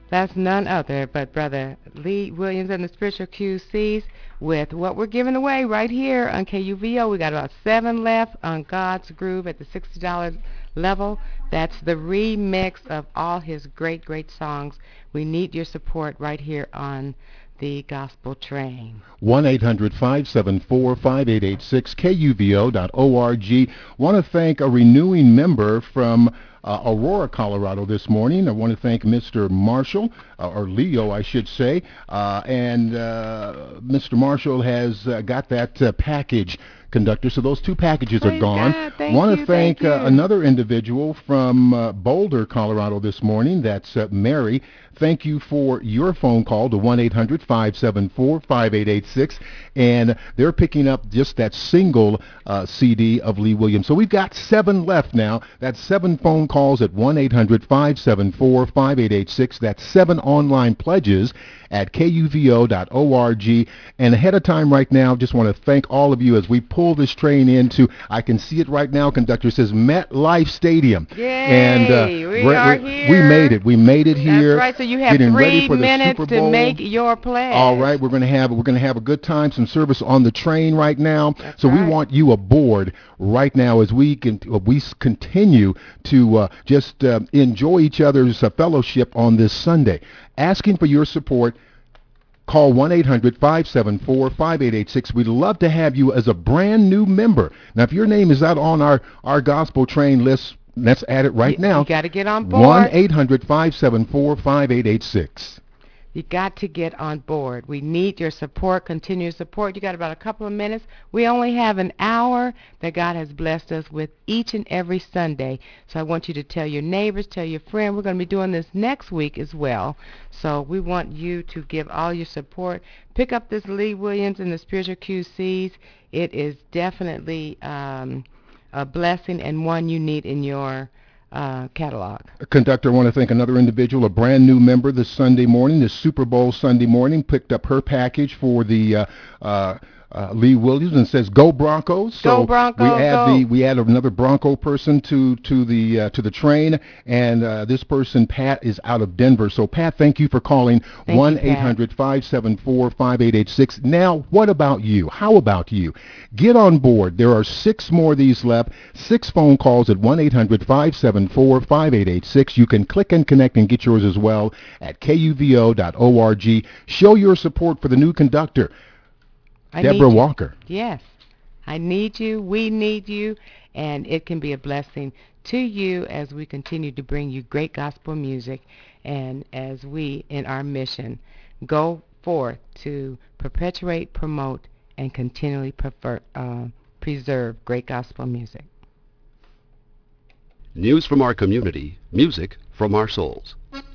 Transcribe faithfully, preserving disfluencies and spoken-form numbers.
That's none other but Brother Lee Williams and the Spiritual Q Cs with what we're giving away right here on K U V O. We got about seven left on God's Groove at the sixty dollars level. That's the remix of all his great, great songs. We need your support right here on the Gospel Train. one eight hundred five seven four five eight eight six, K U V O dot org. Want to thank a renewing member from uh, Aurora, Colorado this morning. I want to thank Mister Marshall, uh, or Leo, I should say. Uh, and uh, Mister Marshall has uh, got that uh, package, conductor. So those two packages Praise are gone. God. Thank Want you, to thank, thank you. uh, another individual from uh, Boulder, Colorado this morning. That's uh, Mary. Thank you for your phone call to one eight hundred five seven four five eight eight six. And they're picking up just that single uh, C D of Lee Williams. So we've got seven left now. That's seven phone calls at one eight hundred five seven four five eight eight six. That's seven online pledges at K U V O dot org. And ahead of time right now, just want to thank all of you as we pull this train into, I can see it right now, conductor says MetLife Stadium. Yay, and uh, we re- are re- here. We made it. We made it here. That's right. So you have Getting three ready for the minutes Super to Bowl. make your pledge. All right, we're going to have we're going to have a good time, some service on the train right now. That's so right. we want you aboard right now as we can uh, we s- continue to uh, just uh, enjoy each other's uh, fellowship on this Sunday. Asking for your support. Call one eight hundred five seven four five eight eight six. We'd love to have you as a brand new member. Now, if your name is not on our, our gospel train list, let's add it right you, now. You got to get on board. one eight hundred five seven four five eight eight six. You got to get on board. We need your support, continuous support. You got about a couple of minutes. We only have an hour that God has blessed us with each and every Sunday. So I want you to tell your neighbors, tell your friends. We're going to be doing this next week as well. So we want you to give all your support. Pick up this Lee Williams and the Spiritual Q Cs. It is definitely um, a blessing and one you need in your uh, catalog. Conductor, I want to thank another individual, a brand new member this Sunday morning, this Super Bowl Sunday morning, picked up her package for the uh, uh, uh, Lee Williams and says, "Go Broncos!" Go So Broncos! we add Go. the we add another Bronco person to to the uh, to the train, and uh, this person, Pat, is out of Denver. So Pat, thank you for calling one eight hundred five seven four five eight eight six. Now, what about you? How about you? Get on board. There are six more of these left. Six phone calls at one eight hundred five seven four five eight eight six. You can click and connect and get yours as well at K U V O dot org. Show your support for the new conductor, I Deborah need you. Walker. Yes. I need you. We need you. And it can be a blessing to you as we continue to bring you great gospel music and as we, in our mission, go forth to perpetuate, promote, and continually prefer, uh, preserve great gospel music. News from our community, music from our souls.